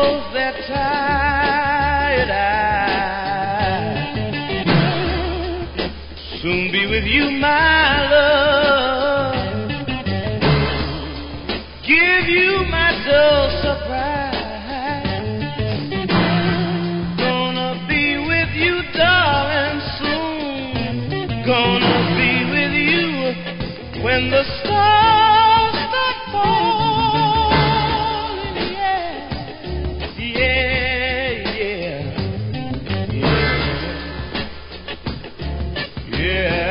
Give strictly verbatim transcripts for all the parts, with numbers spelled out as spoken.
close that tired eye. Soon be with you, my love. Give you my dull surprise. Gonna be with you, darling, soon. Gonna be with you when the stars start falling. Yeah, yeah, yeah,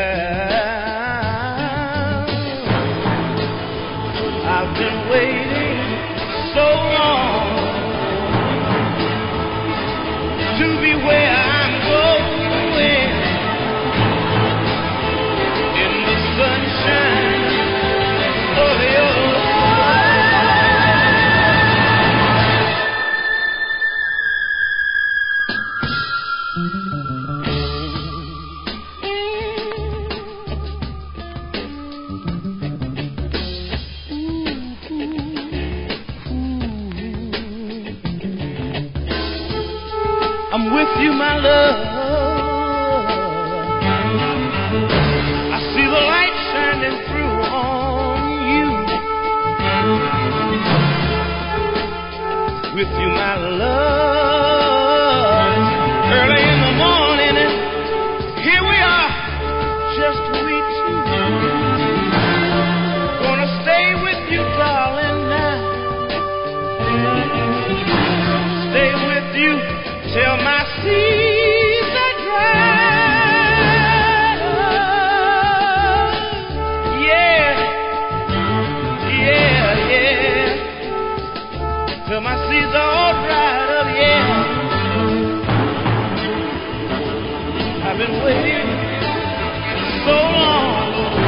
yeah. I've been waiting so long to be where I'm going, in the sunshine of your I'm with you, my love. I see the light shining through on you. With you, my love. Early in the morning, and here we are, just we two. Gonna stay with you, darling, now. Stay with you till my seas are dry. Yeah, yeah, yeah. Till my seas are all dried up, yeah. I've been waiting so long.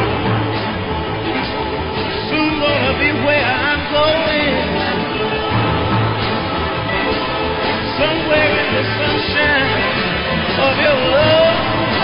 Soon gonna be where I'm going, somewhere in the sunshine of your love.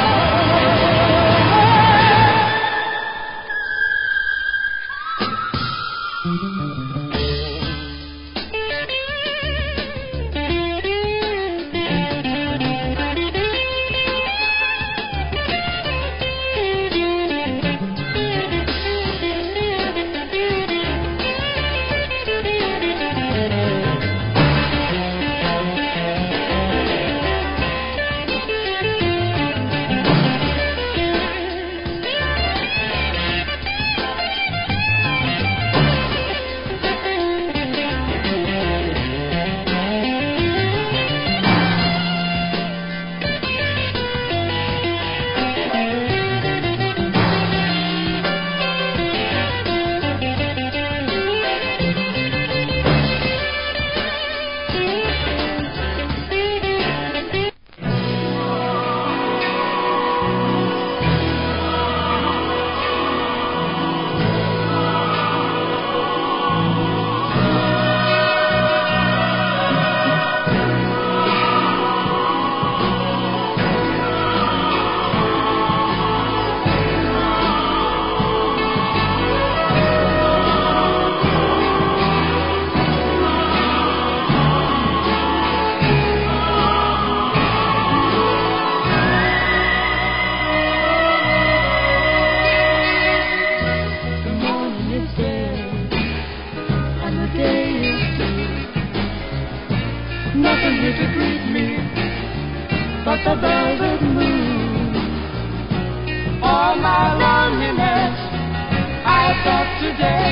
Nothing here to greet me but the velvet moon. All my loneliness I thought today,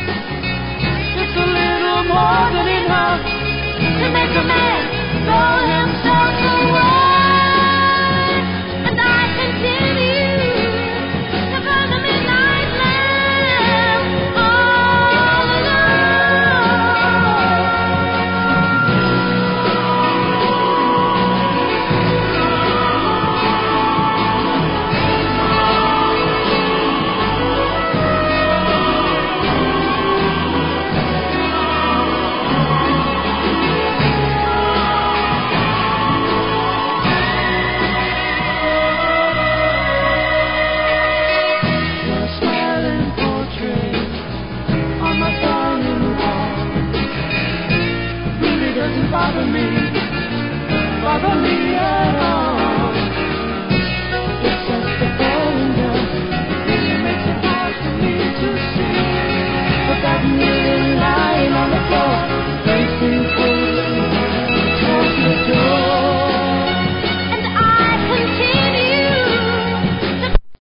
it's a little more than enough to make a man go ahead.